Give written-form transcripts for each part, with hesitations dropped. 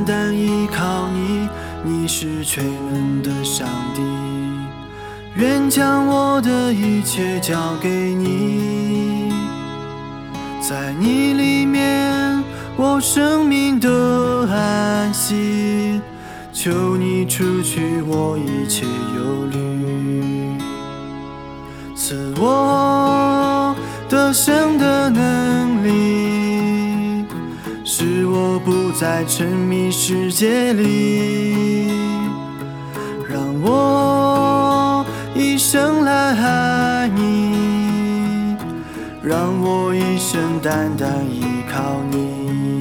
单依靠你，你是全能的上帝。愿将我的一切交给你，在你里面我生命的安息，求你除去我一切忧虑，赐我得胜的能力，使我不再沉迷世界里，让我一生来爱你，让我一生单单依靠你。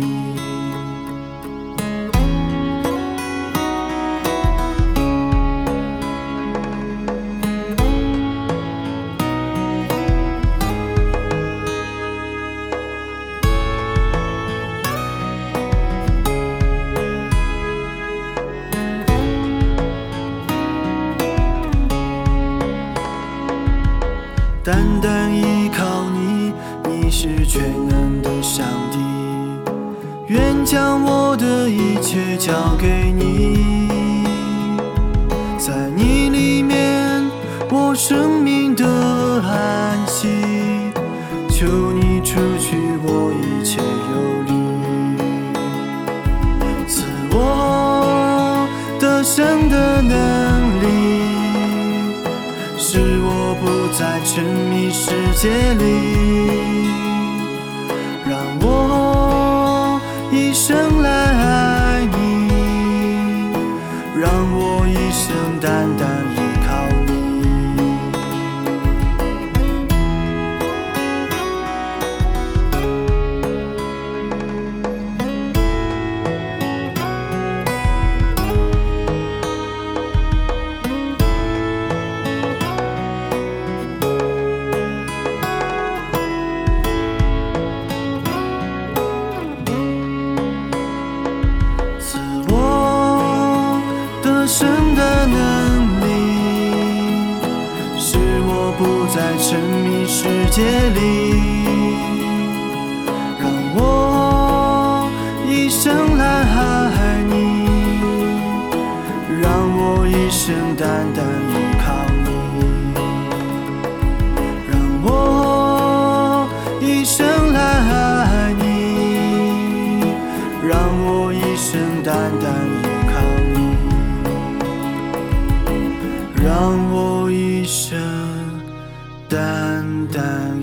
单单依靠你，你是全能的上帝。愿将我的一切交给你，在你里面我生命的安息，求你除去我一切忧虑，赐我得胜的能力，使我不再沉迷世界里，让我一生来爱你，让我一生单单依靠你。生的能力，使我不再沉迷世界里，让我一生来爱你，让我一生单单依靠你，让我一生来爱你，让我一生单单依靠你，让我一生单单